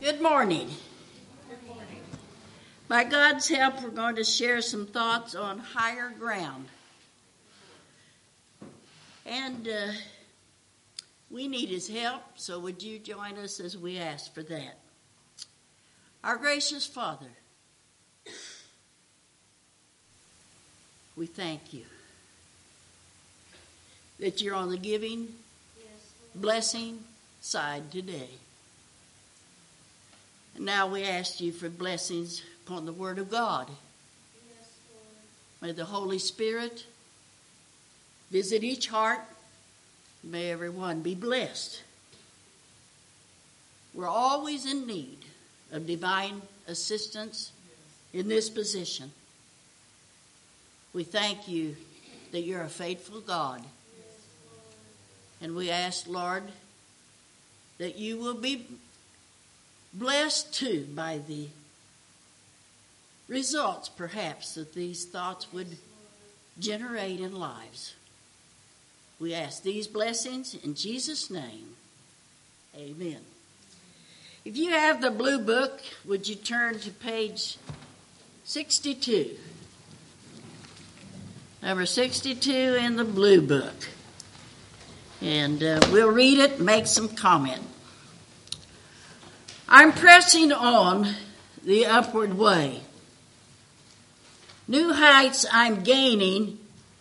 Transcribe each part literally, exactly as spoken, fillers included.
Good morning. Good morning. By God's help, we're going to share some thoughts on higher ground. And uh, we need his help, so would you join us as we ask for that? Our gracious Father, we thank you that you're on the giving, blessing side today. And now we ask you for blessings upon the Word of God. Yes, Lord. May the Holy Spirit visit each heart. May everyone be blessed. We're always in need of divine assistance in this position. We thank you that you're a faithful God. Yes, and we ask, Lord, that you will be blessed too by the results, perhaps, that these thoughts would generate in lives. We ask these blessings in Jesus' name. Amen. If you have the blue book, would you turn to page sixty-two? Number sixty-two in the blue book. And uh, we'll read it and make some comment. I'm pressing on the upward way. New heights I'm gaining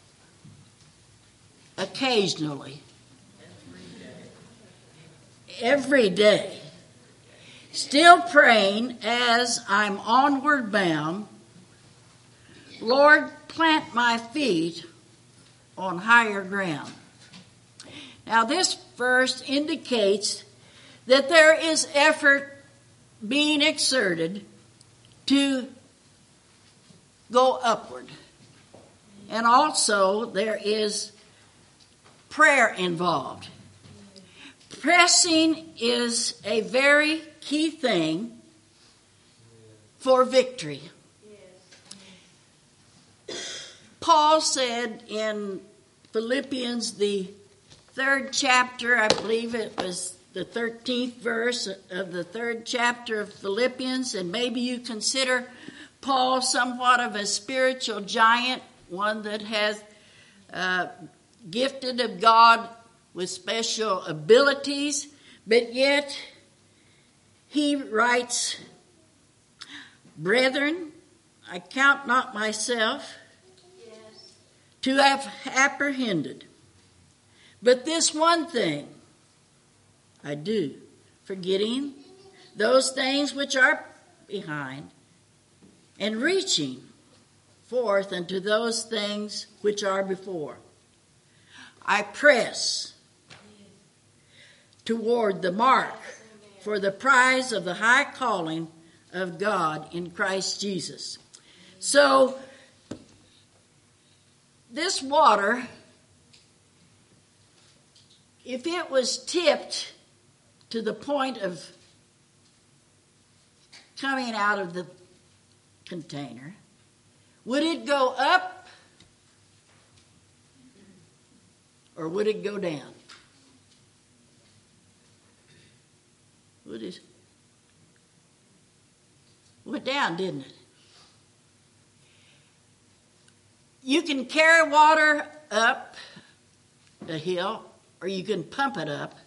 occasionally. Every day. Still praying as I'm onward bound. Lord, plant my feet on higher ground. Now this verse indicates that there is effort being exerted to go upward. And also there is prayer involved. Pressing is a very key thing for victory. Paul said in Philippians, the third chapter, I believe it was the thirteenth verse of the third chapter of Philippians, and maybe you consider Paul somewhat of a spiritual giant, one that has uh, gifted of God with special abilities, but yet he writes, "Brethren, I count not myself yes. to have apprehended, but this one thing I do, forgetting those things which are behind, and reaching forth unto those things which are before. I press toward the mark for the prize of the high calling of God in Christ Jesus." So, this water, if it was tipped to the point of coming out of the container, would it go up or would it go down? Would it? Went down, didn't it? You can carry water up a hill or you can pump it up.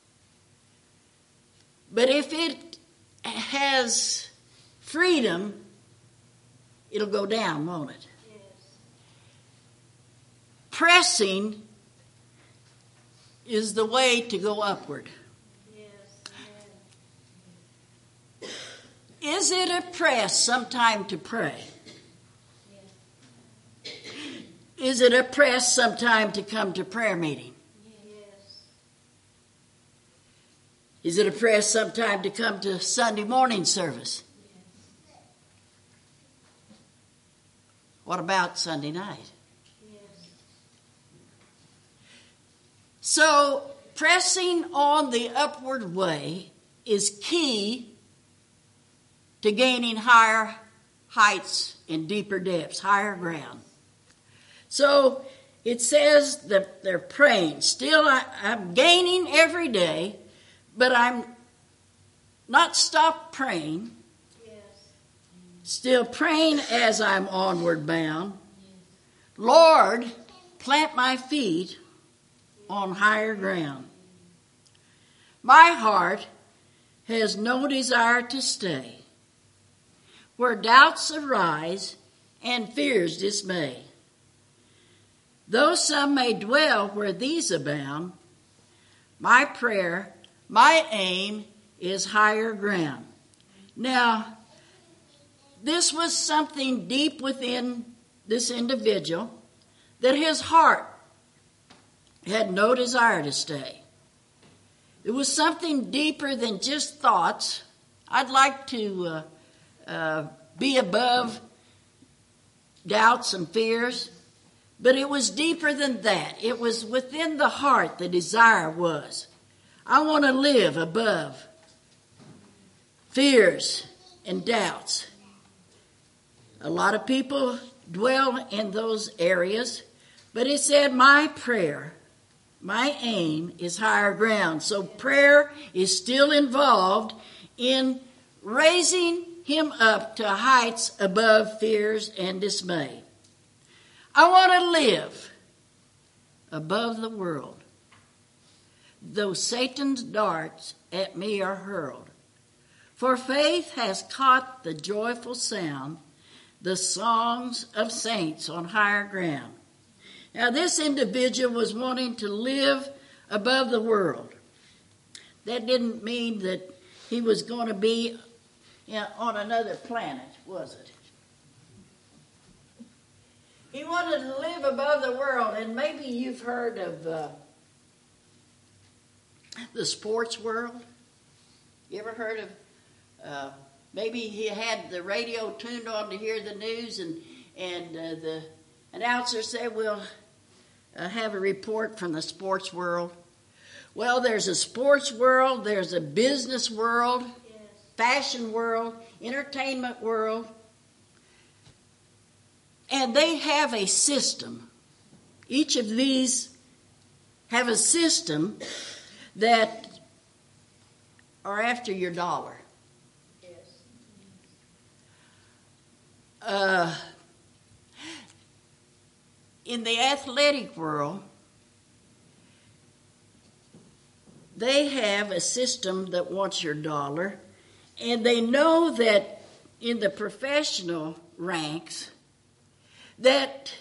But if it has freedom, it'll go down, won't it? Yes. Pressing is the way to go upward. Yes. Is it a press sometime to pray? Yes. Is it a press sometime to come to prayer meeting? Is it a press sometime to come to Sunday morning service? Yes. What about Sunday night? Yes. So, pressing on the upward way is key to gaining higher heights and deeper depths, higher ground. So, it says that they're praying. Still, I, I'm gaining every day. But I'm not stop praying, yes. Still praying as I'm onward bound. Yes. Lord, plant my feet on higher ground. My heart has no desire to stay where doubts arise and fears dismay. Though some may dwell where these abound, my prayer, my aim is higher ground. Now, this was something deep within this individual that his heart had no desire to stay. It was something deeper than just thoughts. I'd like to uh, uh, be above doubts and fears, but it was deeper than that. It was within the heart the desire was. I want to live above fears and doubts. A lot of people dwell in those areas, but he said, my prayer, my aim is higher ground. So prayer is still involved in raising him up to heights above fears and dismay. I want to live above the world, though Satan's darts at me are hurled. For faith has caught the joyful sound, the songs of saints on higher ground. Now, this individual was wanting to live above the world. That didn't mean that he was going to be you know, on another planet, was it? He wanted to live above the world, and maybe you've heard of uh, the sports world. You ever heard of, uh, maybe he had the radio tuned on to hear the news, and, and uh, the announcer said, we'll uh, have a report from the sports world. Well, there's a sports world, there's a business world, yes. Fashion world, entertainment world. And they have a system. Each of these have a system that are after your dollar. Yes. Uh, in the athletic world, they have a system that wants your dollar, and they know that in the professional ranks, that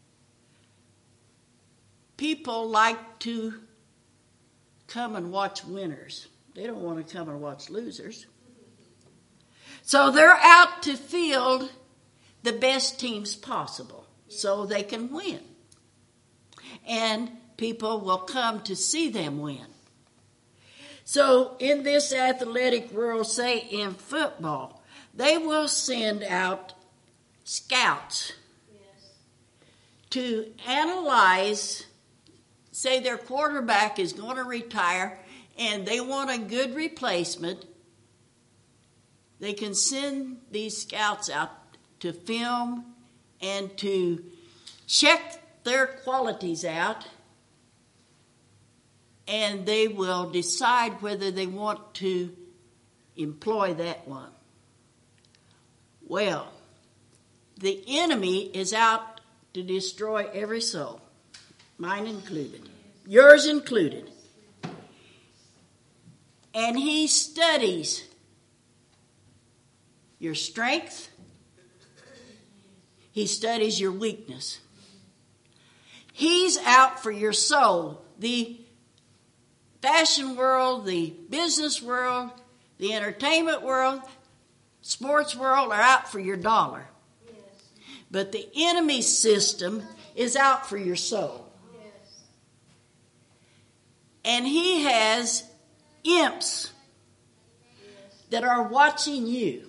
people like to come and watch winners. They don't want to come and watch losers. So they're out to field the best teams possible so they can win. And people will come to see them win. So in this athletic world, say in football, they will send out scouts to analyze, say their quarterback is going to retire and they want a good replacement. They can send these scouts out to film and to check their qualities out, and they will decide whether they want to employ that one. Well, the enemy is out to destroy every soul, mine included, yours included. And he studies your strength. He studies your weakness. He's out for your soul. The fashion world, the business world, the entertainment world, sports world are out for your dollar. But the enemy's system is out for your soul. Yes. And he has imps yes. that are watching you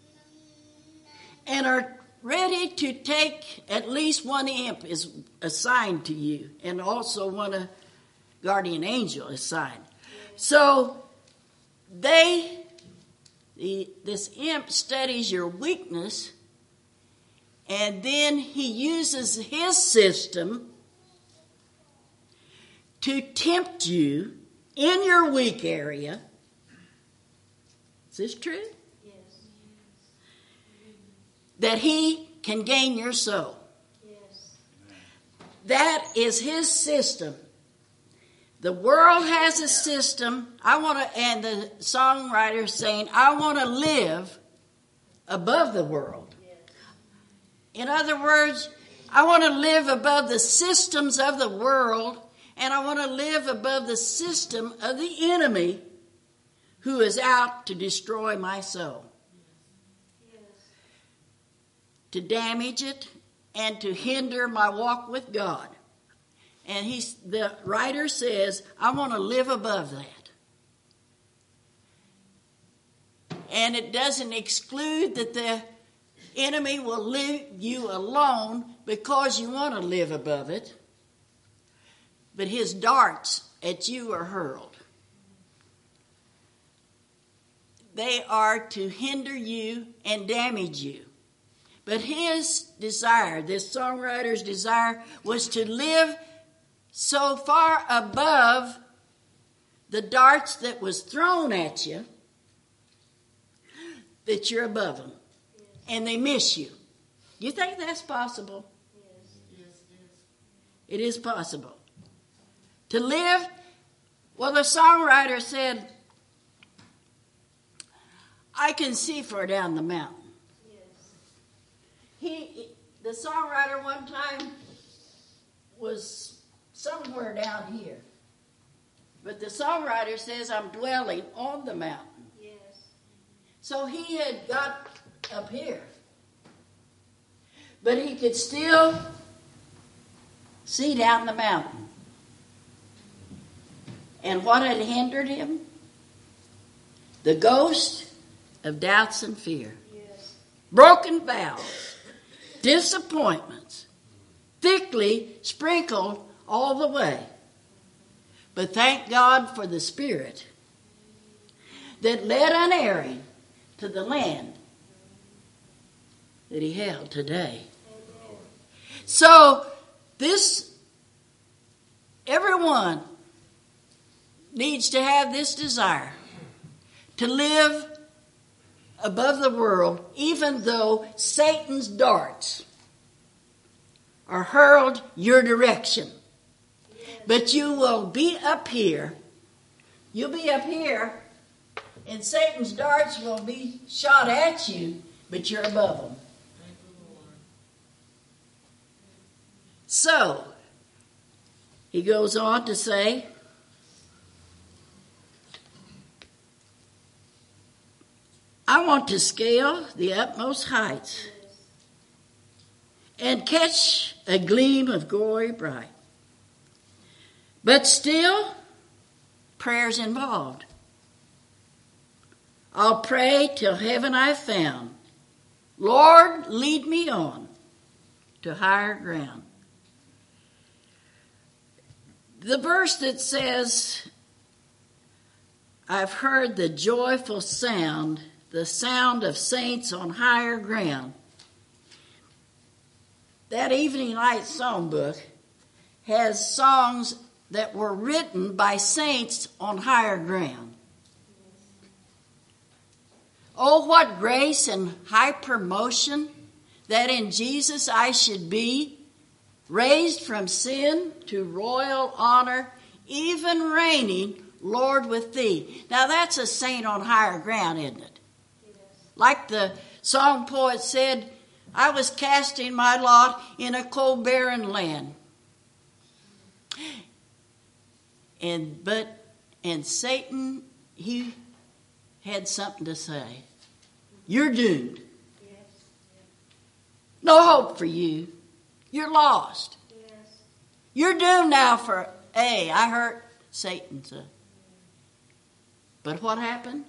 and are ready to take, at least one imp is assigned to you, and also one a guardian angel assigned. Yes. So they, the, this imp studies your weakness, and then he uses his system to tempt you in your weak area Is this true? Yes. That he can gain your soul. Yes. That is his system. The world has a system. I want to, and the songwriter saying, I want to live above the world. Yes. In other words, I want to live above the systems of the world, and I want to live above the system of the enemy who is out to destroy my soul. Yes. To damage it and to hinder my walk with God. And he's, the writer says, I want to live above that. And it doesn't exclude that the enemy will leave you alone because you want to live above it. But his darts at you are hurled. They are to hinder you and damage you. But his desire, this songwriter's desire, was to live so far above the darts that was thrown at you that you're above them. Yes. And they miss you. You think that's possible? Yes. Yes, yes. It is possible. To live, well, the songwriter said, I can see far down the mountain. Yes. He, the songwriter one time was somewhere down here. But the songwriter says, I'm dwelling on the mountain. Yes. So he had got up here. But he could still see down the mountain. And what had hindered him? The ghost of doubts and fear. Yes. Broken vows. Disappointments. Thickly sprinkled all the way. But thank God for the Spirit that led unerring to the land that he held today. Amen. So this, everyone needs to have this desire to live above the world, even though Satan's darts are hurled your direction. But you will be up here. You'll be up here, and Satan's darts will be shot at you, but you're above them. So, he goes on to say, I want to scale the utmost heights and catch a gleam of glory bright. But still, prayer's involved. I'll pray till heaven I've found. Lord, lead me on to higher ground. The verse that says, I've heard the joyful sound, the sound of saints on higher ground. That Evening Light Songbook has songs that were written by saints on higher ground. Oh, what grace and high promotion that in Jesus I should be, raised from sin to royal honor, even reigning, Lord, with thee. Now that's a saint on higher ground, isn't it? Yes. Like the song poet said, I was casting my lot in a cold, barren land. And but and Satan, he had something to say. You're doomed. Yes. No hope for you. You're lost. Yes. You're doomed now for A. I heard Satan say. But what happened?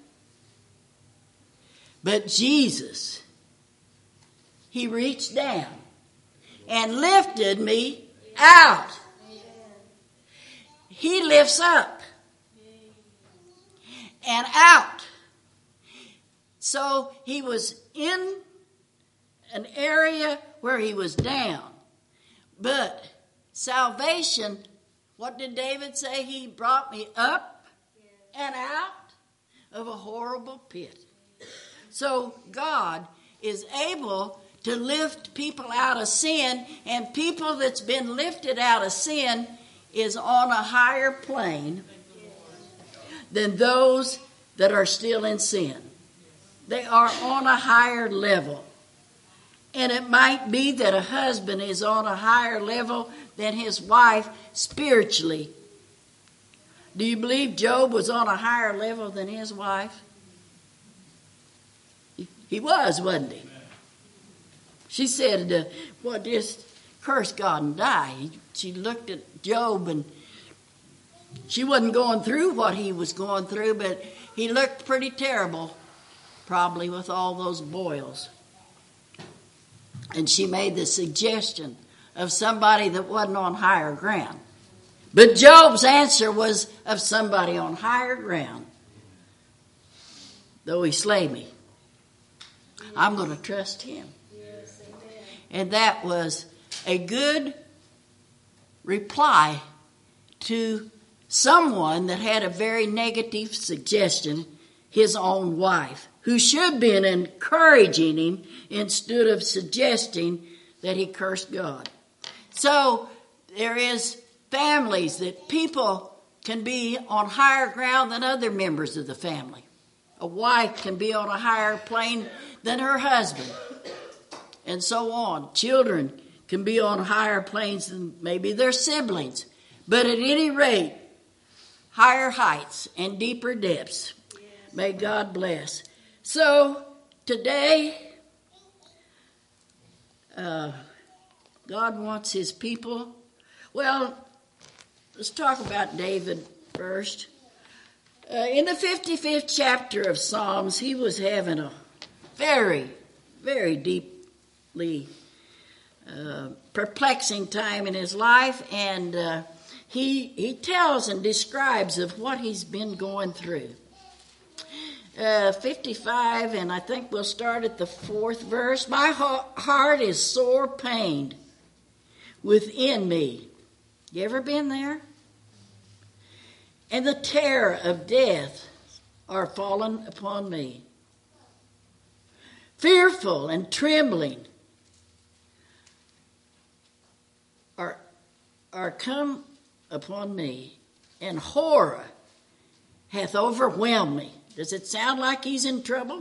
But Jesus, he reached down and lifted me out. He lifts up and out. So he was in an area where he was down. But salvation, what did David say? He brought me up and out of a horrible pit. So God is able to lift people out of sin, and people that's been lifted out of sin is on a higher plane than those that are still in sin. They are on a higher level. And it might be that a husband is on a higher level than his wife spiritually. Do you believe Job was on a higher level than his wife? He was, wasn't he? She said, uh, well, just curse God and die. She looked at Job, and she wasn't going through what he was going through, but he looked pretty terrible, probably with all those boils. And she made the suggestion of somebody that wasn't on higher ground. But Job's answer was of somebody on higher ground. Though he slay me, I'm going to trust him. Yes, and that was a good reply to someone that had a very negative suggestion, his own wife, who should have been encouraging him instead of suggesting that he cursed God. So there is families that people can be on higher ground than other members of the family. A wife can be on a higher plane than her husband, and so on. Children can be on higher planes than maybe their siblings. But at any rate, higher heights and deeper depths. May God bless. So today, uh, God wants his people. Well, let's talk about David first. Uh, in the fifty-fifth chapter of Psalms, he was having a very, very deeply uh, perplexing time in his life, and uh, he he tells and describes of what he's been going through. Uh, fifty-five, and I think we'll start at the fourth verse. My heart is sore pained within me. You ever been there? And the terror of death are fallen upon me. Fearful and trembling are, are come upon me, and horror hath overwhelmed me. Does it sound like he's in trouble?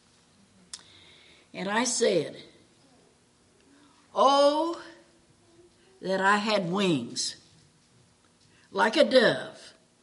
And I said, oh, that I had wings like a dove,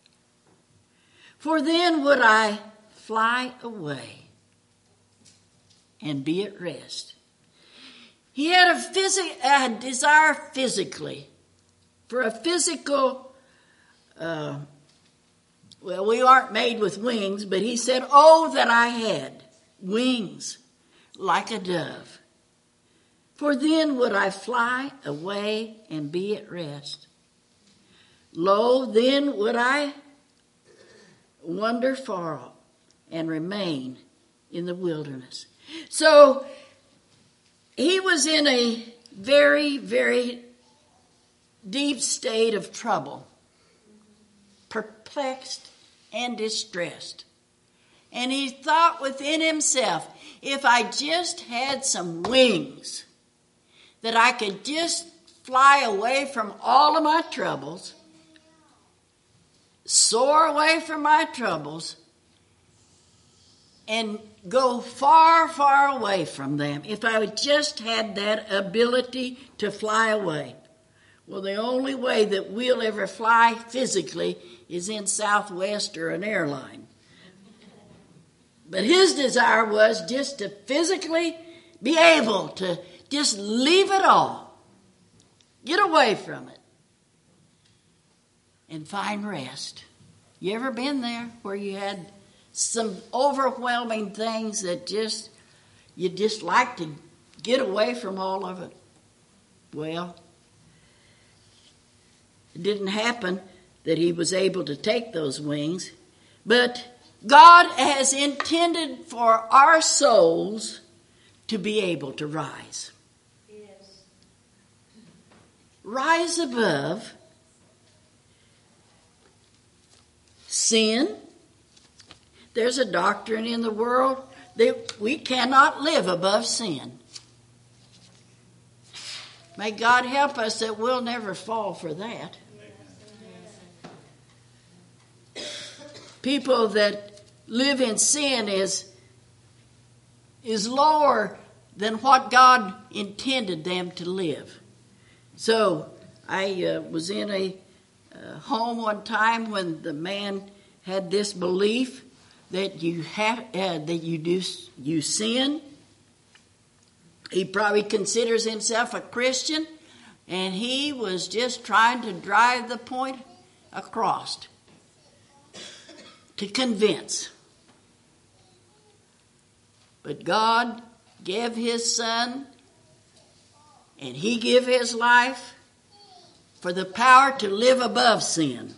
for then would I fly away and be at rest. He had a, phys- a desire physically for a physical, uh, well, we aren't made with wings, but he said, oh, that I had wings like a dove, for then would I fly away and be at rest. Lo, then would I wander far off and remain in the wilderness. So he was in a very, very deep state of trouble, perplexed and distressed. And he thought within himself, if I just had some wings, that I could just fly away from all of my troubles, soar away from my troubles, and go far, far away from them. If I just had that ability to fly away. Well, the only way that we'll ever fly physically is in Southwest or an airline. But his desire was just to physically be able to just leave it all, get away from it, and find rest. You ever been there where you had some overwhelming things that just, you just like to get away from all of it? Well, it didn't happen that he was able to take those wings, but God has intended for our souls to be able to rise. Yes. Rise above sin. There's a doctrine in the world that we cannot live above sin. May God help us that we'll never fall for that. People that live in sin is, is lower than what God intended them to live. So I uh, was in a uh, home one time when the man had this belief that you have uh, that you do you sin. He probably considers himself a Christian, and he was just trying to drive the point across to convince. But God gave his son, and he gave his life for the power to live above sin.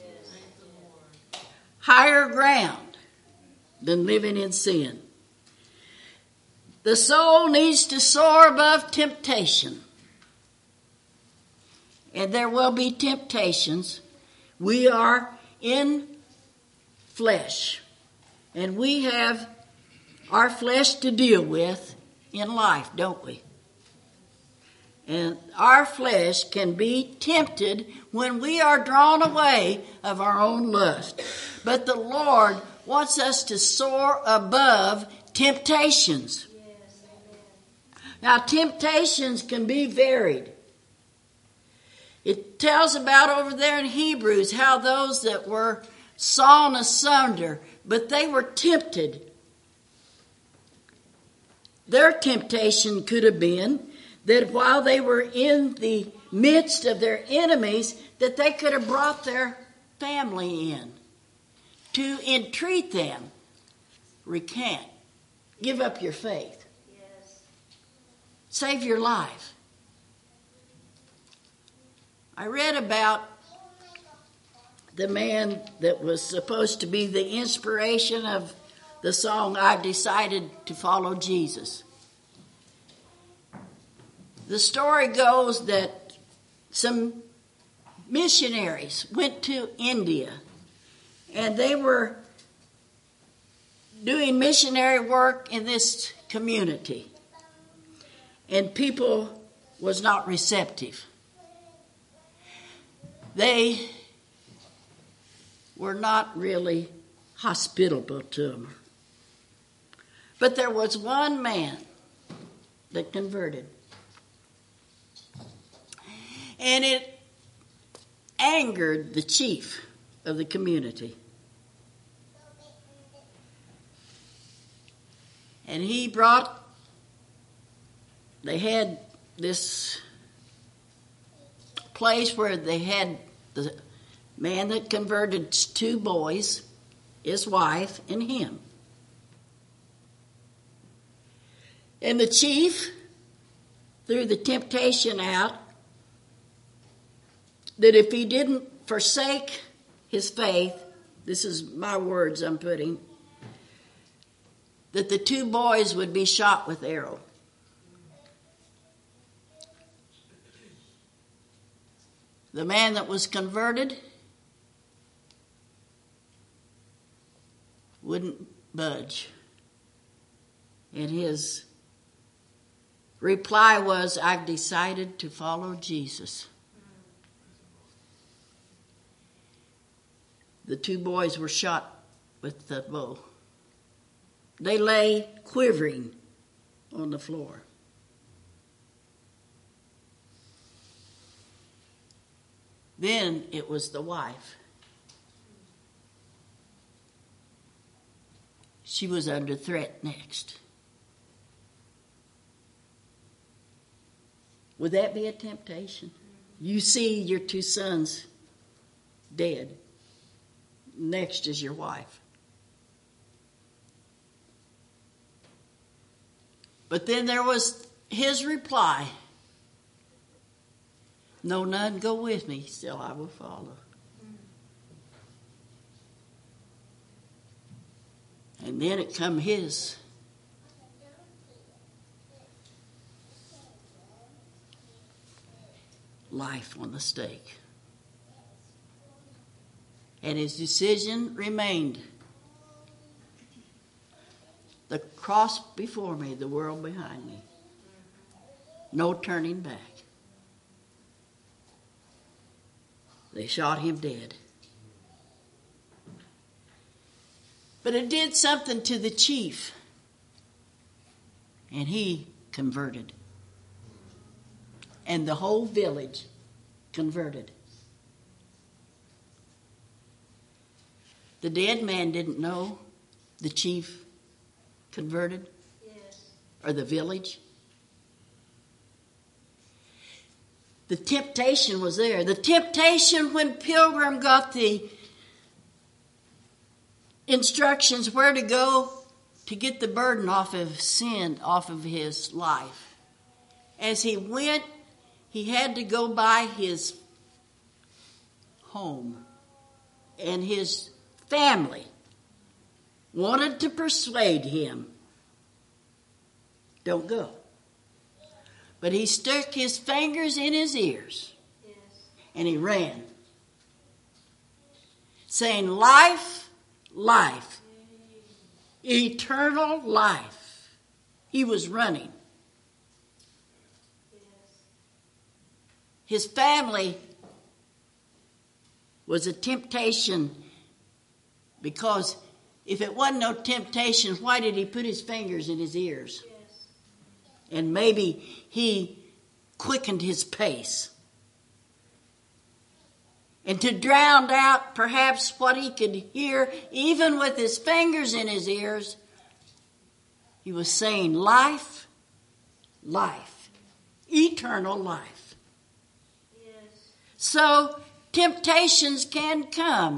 Higher ground than living in sin. The soul needs to soar above temptation. And there will be temptations. We are in flesh. And we have our flesh to deal with in life, don't we? And our flesh can be tempted when we are drawn away of our own lust. But the Lord wants us to soar above temptations. Yes, amen. Now, temptations can be varied. It tells about over there in Hebrews how those that were sawn asunder, but they were tempted. Their temptation could have been that while they were in the midst of their enemies, that they could have brought their family in to entreat them. Recant. Give up your faith. Yes. Save your life. I read about the man that was supposed to be the inspiration of the song, "I've Decided to Follow Jesus." The story goes that some missionaries went to India, and they were doing missionary work in this community, and people was not receptive. They were not really hospitable to them. But there was one man that converted. And it angered the chief of the community. And he brought, they had this place where they had the man that converted two boys, his wife, and him. And the chief threw the temptation out that if he didn't forsake his faith, this is my words I'm putting, that the two boys would be shot with arrow. The man that was converted wouldn't budge. And his reply was, "I've decided to follow Jesus." The two boys were shot with the bow. They lay quivering on the floor. Then it was the wife. She was under threat next. Would that be a temptation? You see your two sons dead. Next is your wife. But then there was his reply. "No, none go with me, still I will follow." And then it come his life on the stake. And his decision remained. The cross before me, the world behind me. No turning back. They shot him dead. But it did something to the chief. And he converted. And the whole village converted. The dead man didn't know the chief converted? Yes. Or the village? The temptation was there. The temptation when Pilgrim got the instructions where to go to get the burden off of sin, off of his life. As he went, he had to go by his home, and his family wanted to persuade him, don't go. But he stuck his fingers in his ears, Yes. and he ran, saying, life, life, eternal life. He was running. Yes. His family was a temptation, because if it wasn't no temptation, why did he put his fingers in his ears? Yes. And maybe he quickened his pace. And to drown out perhaps what he could hear, even with his fingers in his ears, he was saying, life, life, eternal life. Yes. So temptations can come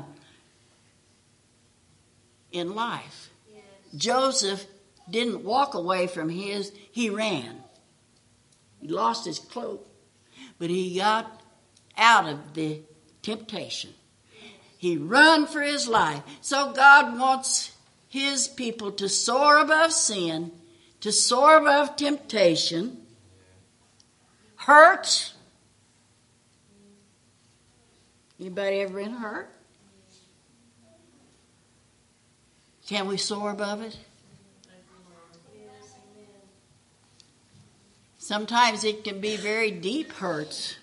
in life. Yes. Joseph didn't walk away from his, he ran. He lost his cloak, but he got out of the temptation. He run for his life. So God wants his people to soar above sin, to soar above temptation, hurt. Anybody ever been hurt? Can we soar above it? Yes. Amen. Sometimes it can be very deep hurts.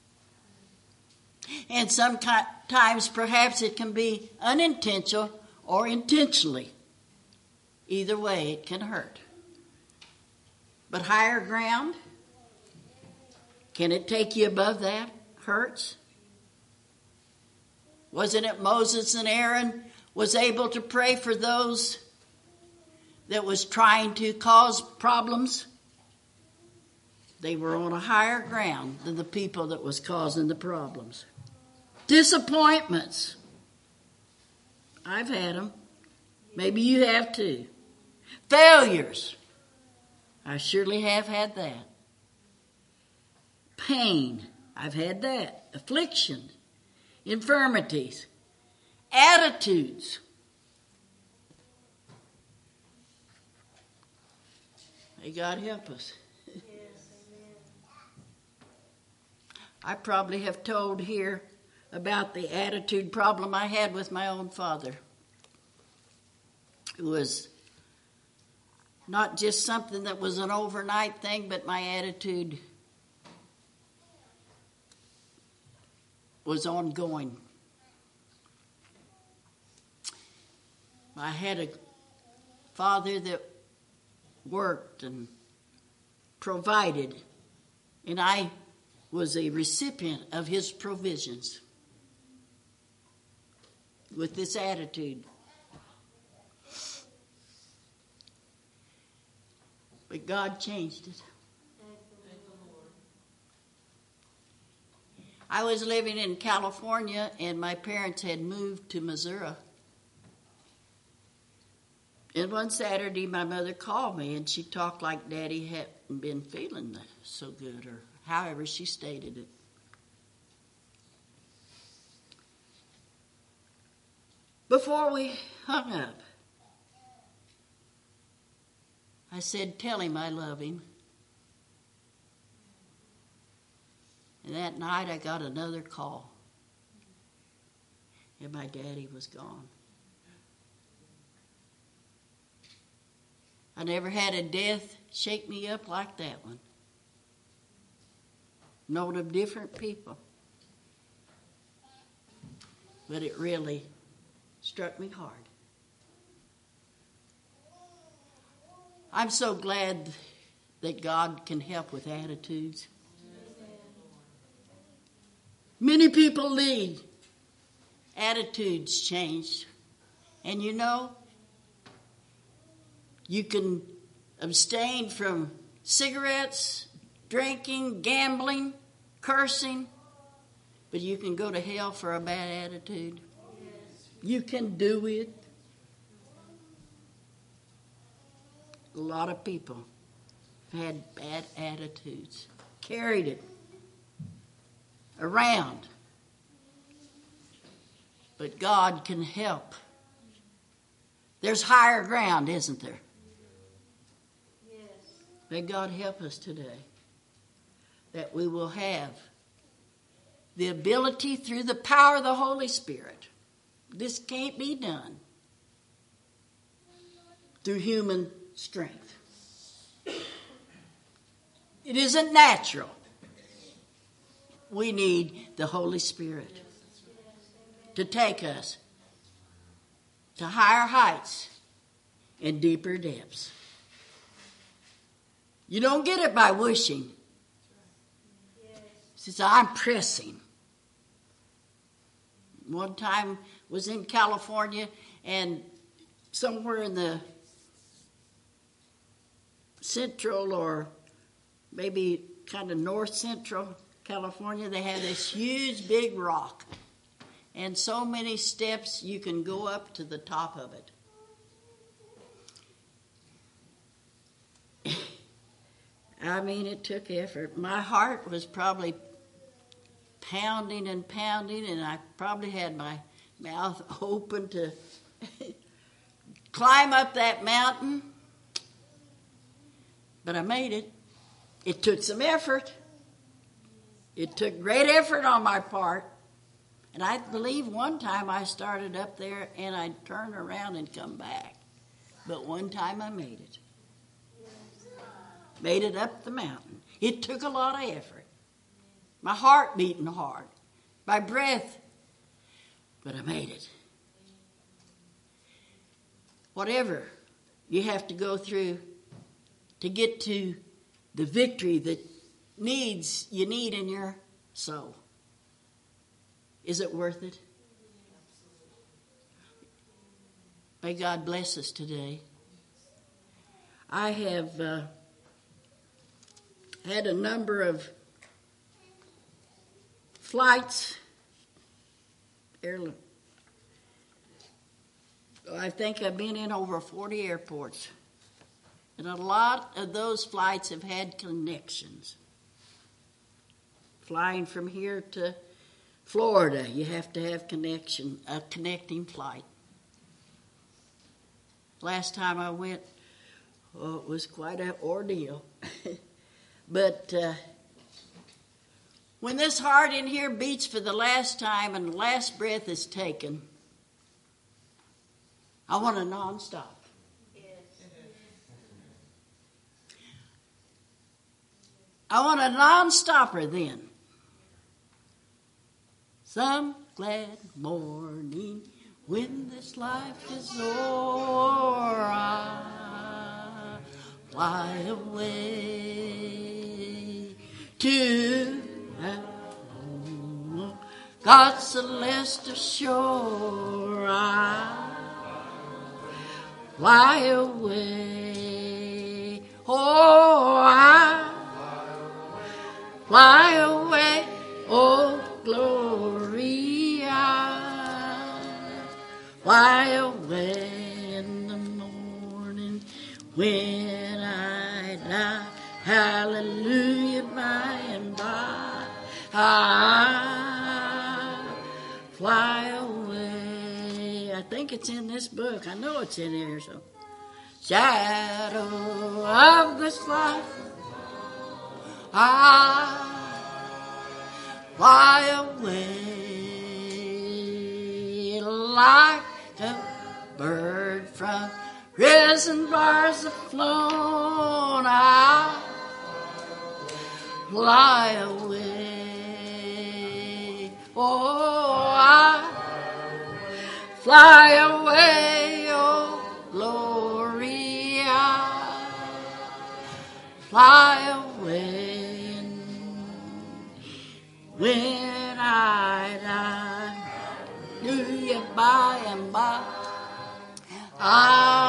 And sometimes perhaps it can be unintentional or intentionally. Either way, it can hurt. But higher ground, can it take you above that? Hurts? Wasn't it Moses and Aaron was able to pray for those that was trying to cause problems? They were on a higher ground than the people that was causing the problems. Disappointments. I've had them. Maybe you have too. Failures. I surely have had that. Pain. I've had that. Affliction. Infirmities. Attitudes. May God help us. Yes. Amen. I probably have told here about the attitude problem I had with my own father. It was not just something that was an overnight thing, but my attitude was ongoing. I had a father that worked and provided, and I was a recipient of his provisions with this attitude. But God changed it. I was living in California, and my parents had moved to Missouri. And one Saturday, my mother called me, and she talked like Daddy hadn't been feeling so good, or however she stated it. Before we hung up, I said, tell him I love him. And that night I got another call. And my daddy was gone. I never had a death shake me up like that one. Known of different people. But it really struck me hard. I'm so glad that God can help with attitudes. Many people need attitudes changed. And you know, you can abstain from cigarettes, drinking, gambling, cursing, but you can go to hell for a bad attitude. You can do it. A lot of people have had bad attitudes, carried it around. But God can help. There's higher ground, isn't there? Yes. May God help us today that we will have the ability through the power of the Holy Spirit. This can't be done through human strength. It isn't natural. We need the Holy Spirit to take us to higher heights and deeper depths. You don't get it by wishing. It says, I'm pressing. One time was in California, and somewhere in the central or maybe kind of north central California, they have this huge big rock. And so many steps you can go up to the top of it. I mean, it took effort. My heart was probably pounding and pounding, and I probably had my mouth open to climb up that mountain. But I made it. It took some effort. It took great effort on my part. And I believe one time I started up there and I'd turn around and come back. But one time I made it. Made it up the mountain. It took a lot of effort. My heart beating hard. My breath. But I made it. Whatever you have to go through to get to the victory that needs you need in your soul. Is it worth it? May God bless us today. I have uh, had a number of flights. Airline. I think I've been in over forty airports. And a lot of those flights have had connections. Flying from here to Florida, you have to have connection, a connecting flight. Last time I went, oh, it was quite an ordeal. But uh, when this heart in here beats for the last time and the last breath is taken, I want a nonstop. I want a non-stopper then. Some glad morning when this life is o'er, I fly away to God's celestial shore. I fly away. Oh, I fly away, oh glory, I fly away in the morning when I die. Hallelujah, by and by, I fly away. I think it's in this book. I know it's in here. So, shadow of this life, I fly away like a bird from prison bars have flown, I fly away. Oh, I fly away, oh glory, I fly away. When I die, hallelujah, by and by, I